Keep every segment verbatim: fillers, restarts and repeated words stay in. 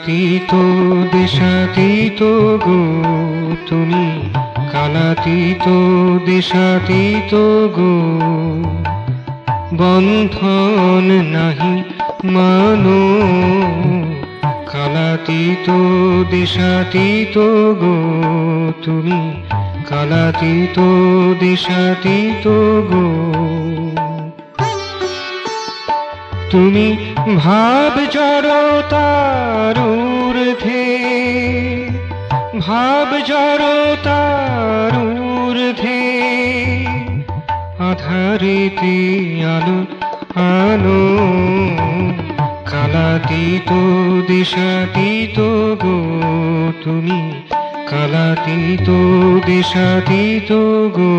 কালাতীত দেশাতীত গো তুমি, কালাতীত দেশাতীত গো। বন্ধন নাহি মানো, কালাতীত দেশাতীত গো তুমি, কালাতীত দেশাতীত গো। তুমি ভাব জড়তার ঊর্ধ্বে, ভাব জড়তার ঊর্ধ্বে, আধারেতে আলো আলো। কালাতীত দেশাতীত গো তুমি, কালাতীত দেশাতীত গো।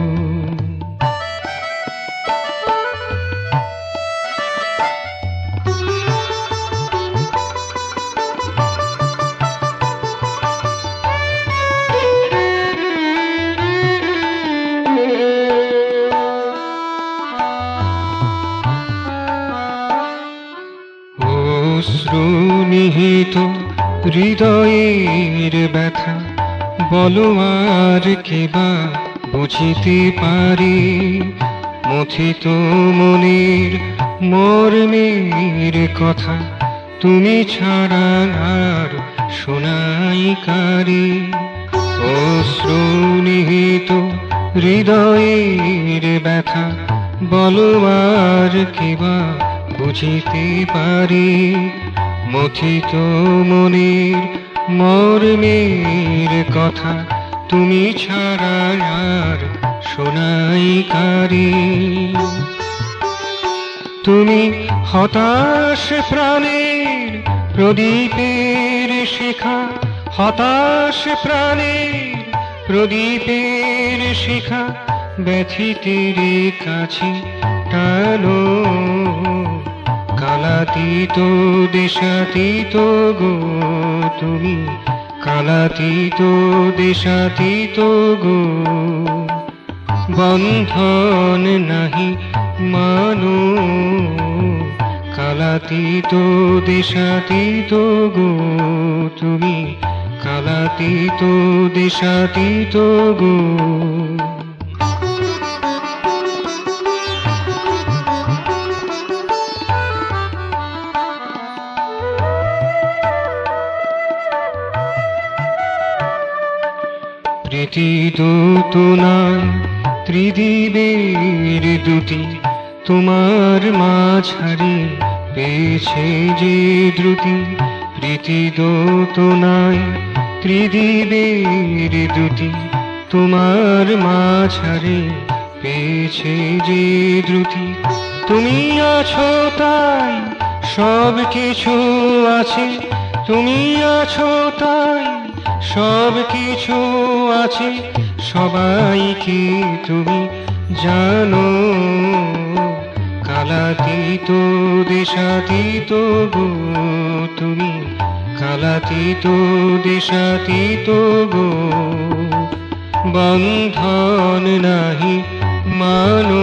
অশ্রু নিহিত হৃদয়ের ব্যথা, বলো আর কেবা বুঝিতে পারে। মথিত মনের মর্মের কথা, তুমি ছাড়া আর শোনাই কারে। অশ্রু নিহিত হৃদয়ের ব্যথা, বলো আর কেবা বুঝিতে পারে। মথিত মনের মর্মের কথা, তুমি ছাড়া আর শোনাই কারে। তুমি হতাশ প্রাণের প্রদীপের শিখা, হতাশ প্রাণের প্রদীপের শিখা, ব্যথিতের কাছে টানো। কালাতীত দেশাতীত গো তুমি, কালাতীত দেশাতীত গো। বন্ধন নাহি মানো, কালাতীত দেশাতীত গো তুমি, কালাতীত দেশাতীত গো। প্রীতি দূতনায় ত্রিদিবের দুটি, তোমার মাঝারে পেয়েছে যে দ্রুতি। প্রীতি দূতনায় ত্রিদিবের দুটি, তোমার মাঝারে পেয়েছে যে দ্রুতি। তুমি আছো তাই সব কিছু আছে, তুমি আছো তাই সব কিছু আছে। সবাইকে তুমি জানো, কালাতীত দেশাতীত গো তুমি, কালাতীত দেশাতীত গো। বন্ধন নাহি মানো,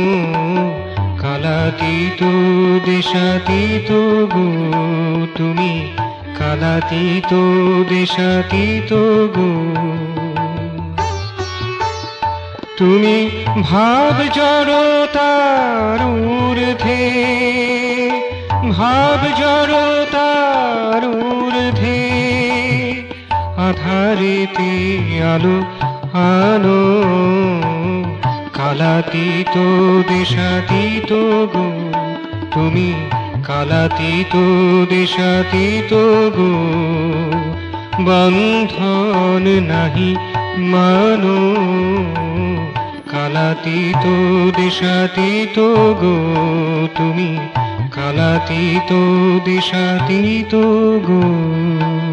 কালাতীত দেশাতীত গো তুমি, কালাতীত দেশাতীত গো। তুমি ভাব জড়তার ঊর্ধ্বে, ভাব জড়তার ঊর্ধ্বে, আধারেতে আলো আলো। কালাতীত দেশাতীত গো তুমি, কালাতীত দেশাতীত গো। বন্ধন নাহি মানো, কালাতীত দেশাতীত গো তুমি, কালাতীত দেশাতীত গো।